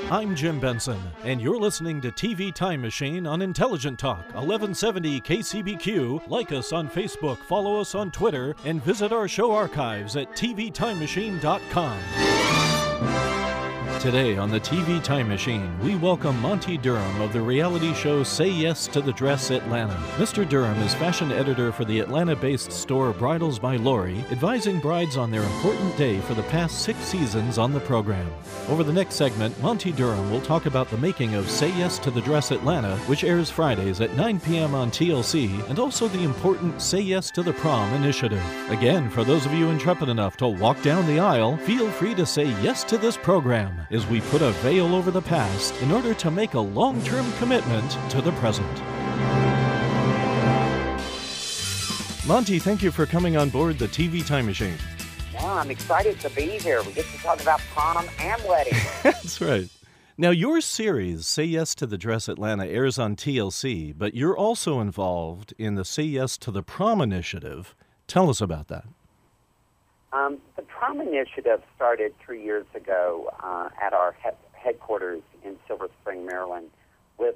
I'm Jim Benson, and you're listening to TV Time Machine on Intelligent Talk, 1170 KCBQ. Like us on Facebook, follow us on Twitter, and visit our show archives at tvtimemachine.com. Today on the TV Time Machine, we welcome Monty Durham of the reality show Say Yes to the Dress Atlanta. Mr. Durham is fashion editor for the Atlanta-based store Bridals by Lori, advising brides on their important day for the past 6 seasons on the program. Over the next segment, Monty Durham will talk about the making of Say Yes to the Dress Atlanta, which airs Fridays at 9 p.m. on TLC, and also the important Say Yes to the Prom initiative. Again, for those of you intrepid enough to walk down the aisle, feel free to say yes to this program as we put a veil over the past in order to make a long-term commitment to the present. Monty, thank you for coming on board the TV Time Machine. Yeah, I'm excited to be here. We get to talk about prom and wedding. That's right. Now, your series, Say Yes to the Dress Atlanta, airs on TLC, but you're also involved in the Say Yes to the Prom initiative. Tell us about that. The Prom Initiative started 3 years ago at our headquarters in Silver Spring, Maryland, with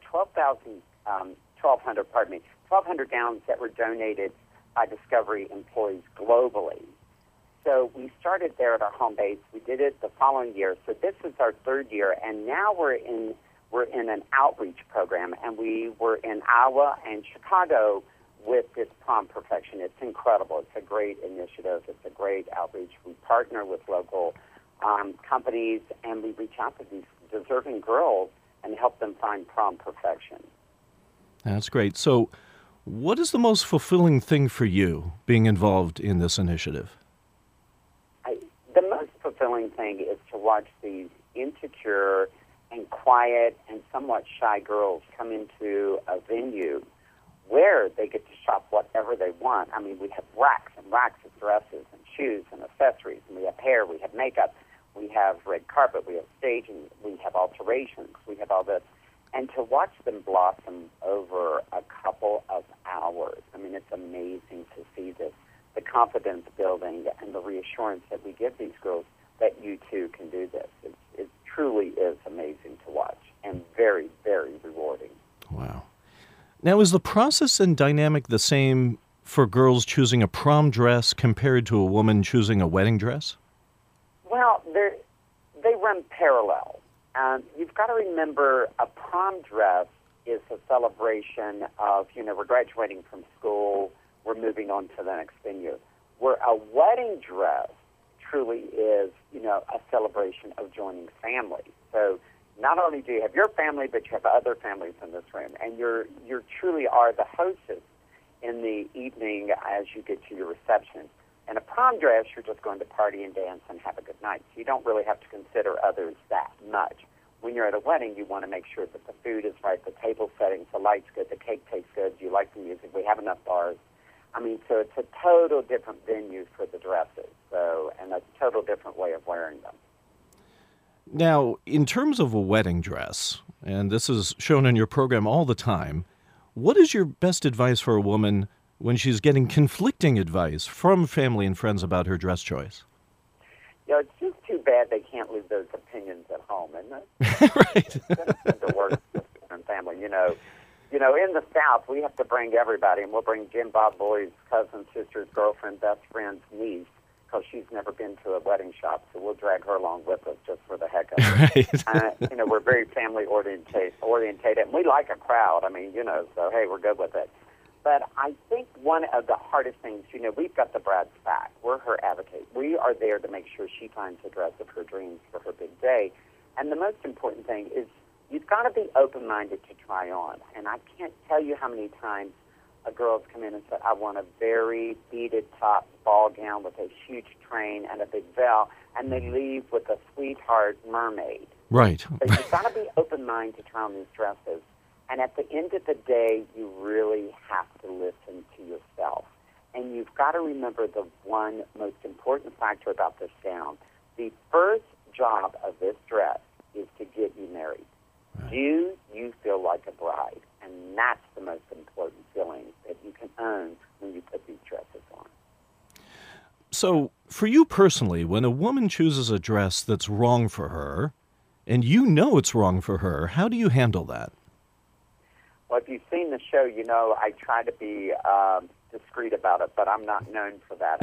1,200 gowns that were donated by Discovery employees globally. So we started there at our home base. We did it the following year. So this is our third year, and now we're in an outreach program, and we were in Iowa and Chicago with this Prom Perfection. It's incredible. It's a great initiative. It's a great outreach. We partner with local companies, and we reach out to these deserving girls and help them find prom perfection. That's great. So what is the most fulfilling thing for you being involved in this initiative? The most fulfilling thing is to watch these insecure and quiet and somewhat shy girls come into a venue where they get to shop whatever they want. I mean, we have racks and racks of dresses and shoes and accessories, and we have hair, we have makeup, we have red carpet, we have staging, we have alterations, we have all this. And to watch them blossom over a couple of hours, I mean, it's amazing to see this, the confidence building and the reassurance that we give these girls that you too can do this. It truly is amazing to watch and very, very rewarding. Wow. Now, is the process and dynamic the same for girls choosing a prom dress compared to a woman choosing a wedding dress? Well, they run parallel. You've got to remember a prom dress is a celebration of, we're graduating from school, we're moving on to the next venue. Where a wedding dress truly is, a celebration of joining family. So not only do you have your family, but you have other families in this room, and you truly are the hostess in the evening as you get to your reception. In a prom dress, you're just going to party and dance and have a good night, so you don't really have to consider others that much. When you're at a wedding, you want to make sure that the food is right, the table settings, the light's good, the cake tastes good, you like the music, we have enough bars. I mean, so it's a total different venue for the dresses, and a total different way of wearing them. Now, in terms of a wedding dress, and this is shown in your program all the time, what is your best advice for a woman when she's getting conflicting advice from family and friends about her dress choice? It's just too bad they can't leave those opinions at home, isn't it? Right. It's the worst in family, in the South, we have to bring everybody, and we'll bring Jim Bob Boy's cousin, sister's girlfriend, best friend's niece, because she's never been to a wedding shop, so we'll drag her along with us just for the heck of it. Right. We're very family-orientated, and we like a crowd. I mean, so, hey, we're good with it. But I think one of the hardest things, we've got the bride's back. We're her advocate. We are there to make sure she finds the dress of her dreams for her big day. And the most important thing is you've got to be open-minded to try on. And I can't tell you how many times a girl's come in and said, I want a very beaded top ball gown with a huge train and a big veil, and they leave with a sweetheart mermaid. Right. So you've got to be open-minded to try on these dresses. And at the end of the day, you really have to listen to yourself. And you've got to remember the one most important factor about this gown. The first job of this dress is to get you married. Right. Do you feel like a bride? And that's the most important feeling that you can earn when you put these dresses on. So, for you personally, when a woman chooses a dress that's wrong for her, and you know it's wrong for her. How do you handle that? Well, if you've seen the show, you know I try to be discreet about it, but I'm not known for that.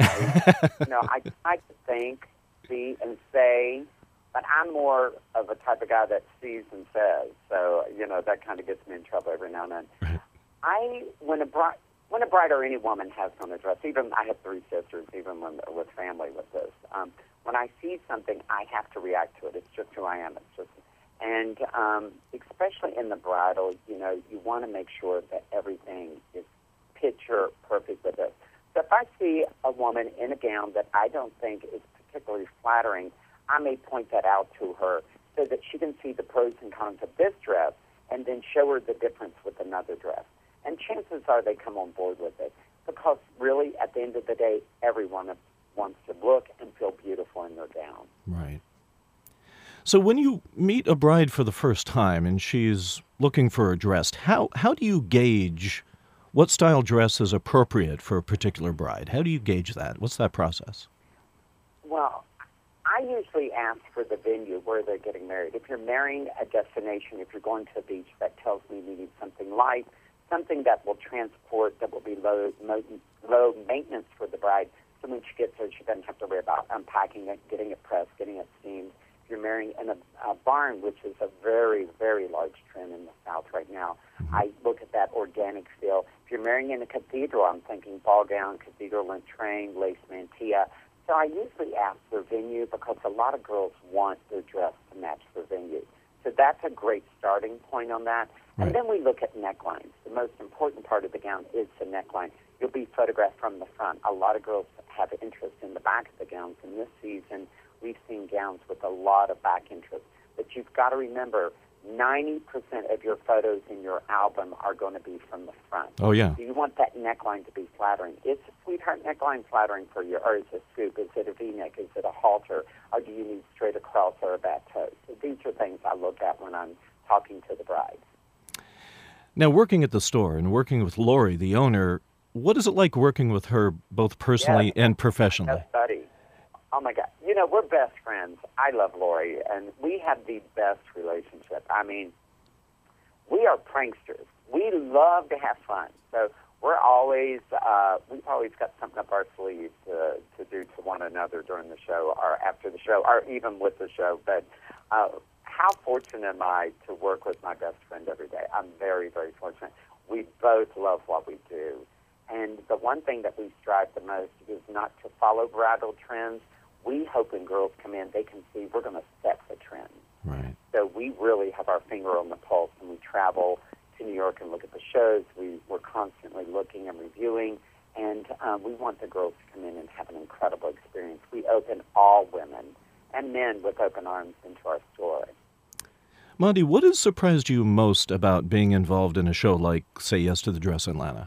I try to think, see, and say, but I'm more of a type of guy that sees and says. So, that kind of gets me in trouble every now and then. Right. When a bride or any woman has on a dress, even I have 3 sisters, even with family with this, when I see something, I have to react to it. It's just who I am. And especially in the bridal, you want to make sure that everything is picture perfect with it. So if I see a woman in a gown that I don't think is particularly flattering, I may point that out to her so that she can see the pros and cons of this dress and then show her the difference with another dress. And chances are they come on board with it because really, at the end of the day, everyone wants to look and feel beautiful in their gown. Right. So when you meet a bride for the first time and she's looking for a dress, how do you gauge what style dress is appropriate for a particular bride? How do you gauge that? What's that process? Well, I usually ask for the venue where they're getting married. If you're marrying a destination, if you're going to a beach, that tells me we need something light, something that will transport, that will be low maintenance for the bride. So when she gets there, she doesn't have to worry about unpacking it, getting it pressed, getting it steamed. If you're marrying in a barn, which is a very, very large trend in the South right now, I look at that organic feel. If you're marrying in a cathedral, I'm thinking ball gown, cathedral and train, lace mantilla. So I usually ask their venue because a lot of girls want their dress to match their venue. So that's a great starting point on that. Right. And then we look at necklines. The most important part of the gown is the neckline. You'll be photographed from the front. A lot of girls have interest in the back of the gowns. And this season, we've seen gowns with a lot of back interest. But you've got to remember, 90% of your photos in your album are going to be from the front. Oh, yeah. So you want that neckline to be flattering. Is a sweetheart neckline flattering for you, or is it a scoop? Is it a V-neck? Is it a halter? Or do you need straight across or a bateau? So these are things I look at when I'm talking to the bride. Now, working at the store and working with Lori, the owner, what is it like working with her both personally and professionally? Best buddy. Oh, my God. We're best friends. I love Lori, and we have the best relationship. I mean, we are pranksters. We love to have fun. So we've always got something up our sleeves to do to one another during the show or after the show or even with the show. But how fortunate am I to work with my best friend every day? I'm very, very fortunate. We both love what we do. And the one thing that we strive the most is not to follow bridal trends. We hope when girls come in, they can see we're going to set the trend. Right. So we really have our finger on the pulse, and we travel to New York and look at the shows. We're constantly looking and reviewing, and we want the girls to come in and have an incredible experience. We open all women and men with open arms into our store. Monty, what has surprised you most about being involved in a show like Say Yes to the Dress Atlanta?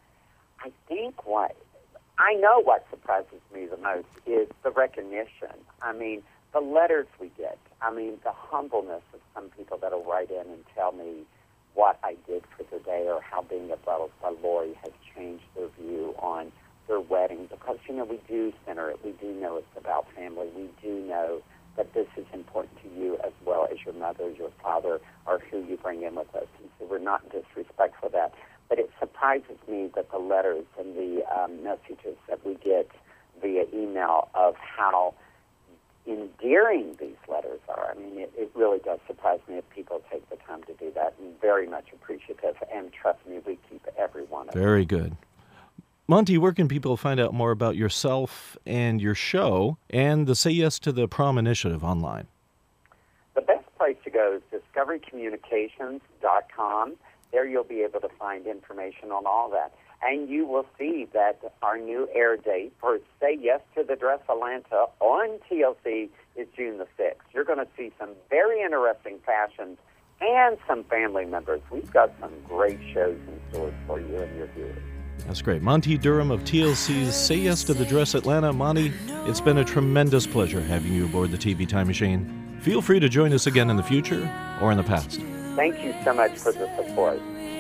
I know what surprises me the most is the recognition. I mean, the letters we get. I mean, the humbleness of some people that will write in and tell me what I did for the day or how being a Bridals by Lori has changed their view on their wedding. Because, we do center it. We do know it's about family. We do know that this is important to you as well as your mother, your father, or who you bring in with us. And so we're not disrespectful of that. But it surprises me that the letters and the messages that we get via email of how endearing these letters are. I mean, it really does surprise me if people take the time to do that, and very much appreciative. And trust me, we keep every one of them. Very good. Monty, where can people find out more about yourself and your show and the Say Yes to the Prom initiative online? The best place to go is discoverycommunications.com. There you'll be able to find information on all that. And you will see that our new air date for Say Yes to the Dress Atlanta on TLC is June the 6th. You're going to see some very interesting fashions and some family members. We've got some great shows in stores for you and your viewers. That's great. Monty Durham of TLC's Say Yes to the Dress Atlanta. Monty, it's been a tremendous pleasure having you aboard the TV Time Machine. Feel free to join us again in the future or in the past. Thank you so much for the support.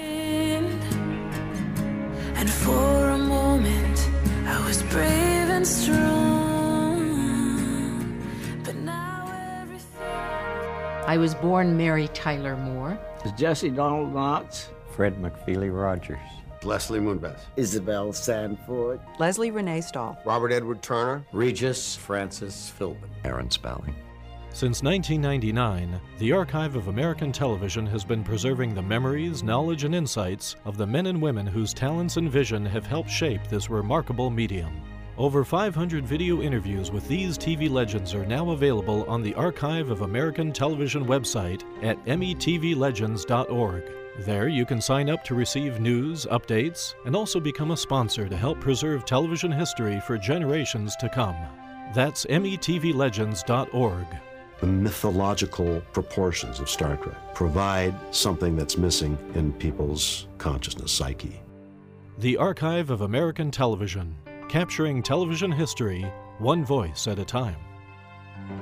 And for a moment, I was brave and strong. But now everything... I was born Mary Tyler Moore. Jesse Donald Knox. Fred McFeely Rogers. Leslie Moonves. Isabel Sanford. Leslie Renee Stahl. Robert Edward Turner. Regis Francis Philbin. Aaron Spelling. Since 1999, the Archive of American Television has been preserving the memories, knowledge, and insights of the men and women whose talents and vision have helped shape this remarkable medium. Over 500 video interviews with these TV legends are now available on the Archive of American Television website at metvlegends.org. There you can sign up to receive news, updates, and also become a sponsor to help preserve television history for generations to come. That's metvlegends.org. The mythological proportions of Star Trek provide something that's missing in people's consciousness, psyche. The Archive of American Television, capturing television history, one voice at a time.